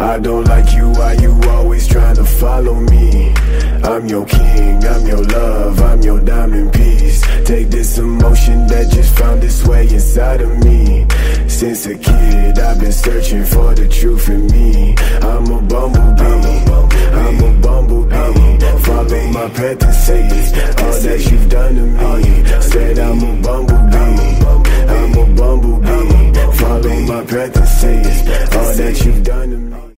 I don't like you, why you always trying to follow me? I'm your king, I'm your love, I'm your diamond piece. Take this emotion that just found its way inside of me. Since a kid, I've been searching for the truth in me. I'm a bumblebee, I'm a bumblebee. Follow my path and say all that you've done to me.